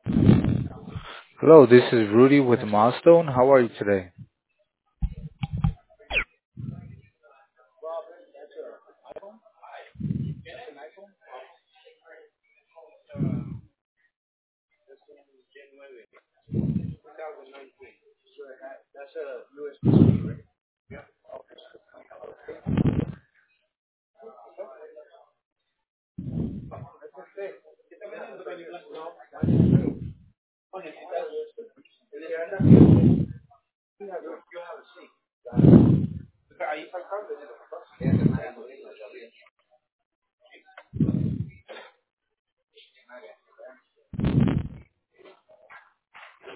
Hello, this is Rudy with Milestone. How are you today?